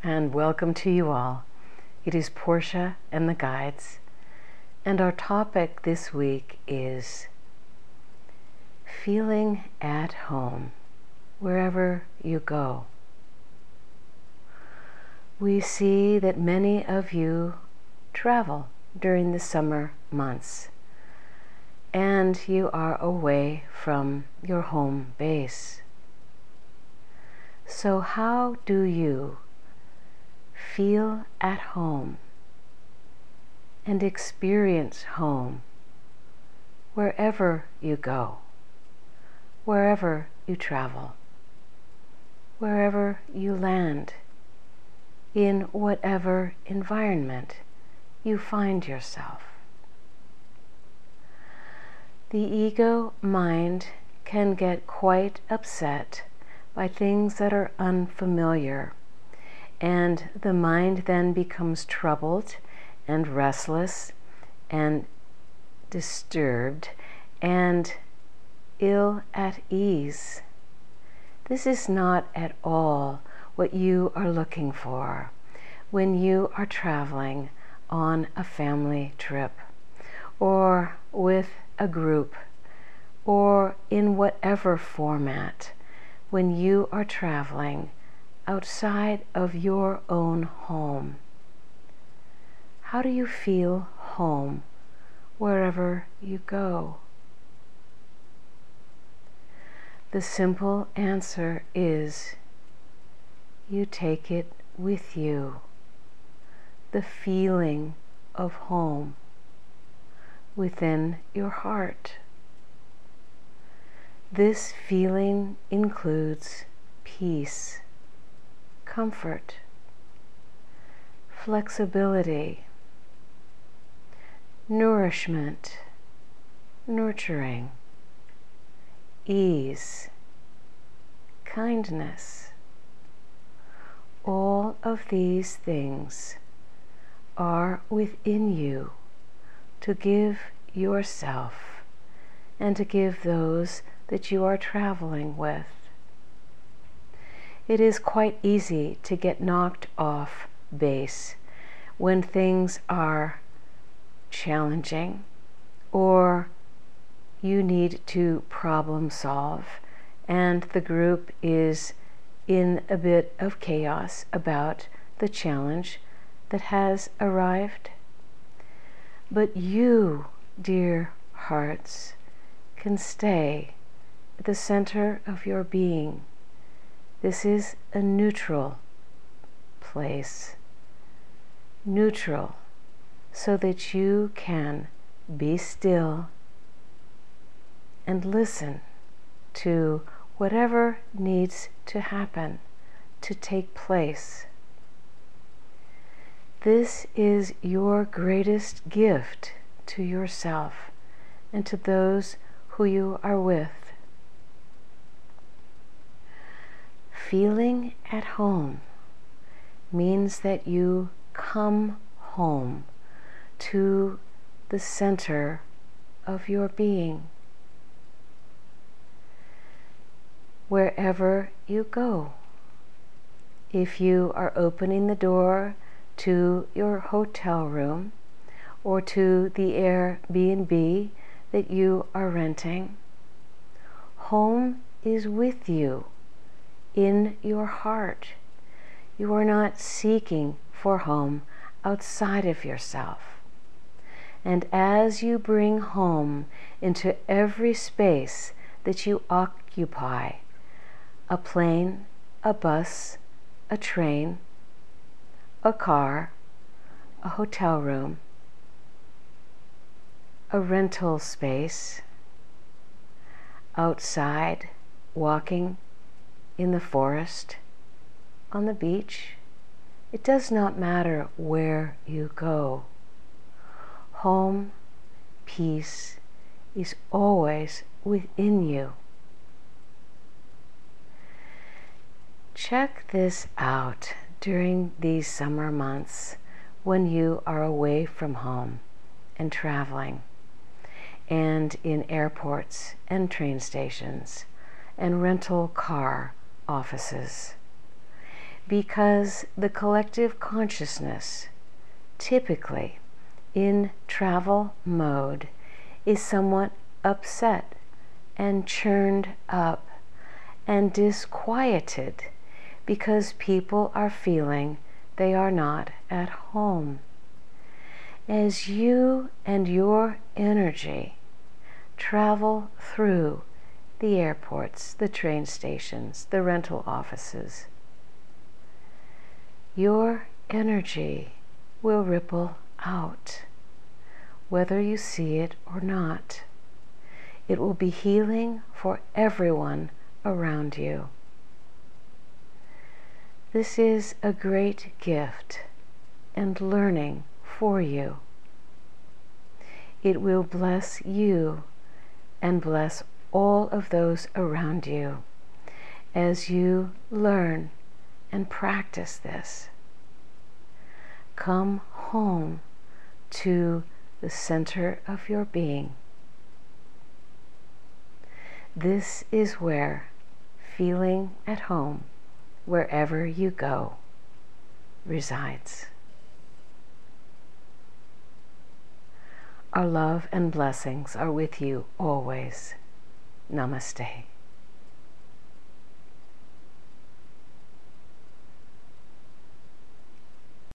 and welcome to you all. It is Portia and the Guides, and our topic this week is feeling at home wherever you go. We see that many of you travel during the summer months, and you are away from your home base. So how do you feel at home and experience home wherever you go, wherever you travel, wherever you land, in whatever environment you find yourself? The ego mind can get quite upset by things that are unfamiliar, and the mind then becomes troubled and restless and disturbed and ill at ease. This is not at all what you are looking for when you are traveling on a family trip or with a group or in whatever format. When you are traveling outside of your own home, how do you feel home wherever you go? The simple answer is you take it with you, the feeling of home within your heart. This feeling includes peace, comfort, flexibility, nourishment, nurturing, ease, kindness. All of these things are within you to give yourself and to give those that you are traveling with. It is quite easy to get knocked off base when things are challenging or you need to problem solve and the group is in a bit of chaos about the challenge that has arrived. But you, dear hearts, can stay at the center of your being. This is a neutral place. Neutral, so that you can be still and listen to whatever needs to happen, to take place. This is your greatest gift to yourself and to those who you are with. Feeling at home means that you come home to the center of your being. Wherever you go, if you are opening the door to your hotel room or to the Airbnb that you are renting, home is with you in your heart. You are not seeking for home outside of yourself. And as you bring home into every space that you occupy, a plane, a bus, a train, a car, a hotel room, a rental space, outside, walking in the forest, on the beach, it does not matter where you go. Home, peace, is always within you. Check this out during these summer months when you are away from home and traveling, and in airports and train stations and rental car offices. because the collective consciousness, typically in travel mode, is somewhat upset and churned up and disquieted because people are feeling they are not at home. As you and your energy travel through the airports, the train stations, the rental offices, your energy will ripple out, whether you see it or not. It will be healing for everyone around you. This is a great gift and learning for you. It will bless you and bless all of those around you as you learn and practice this. Come home to the center of your being. This is where feeling at home, wherever you go, resides. Our love and blessings are with you always. Namaste.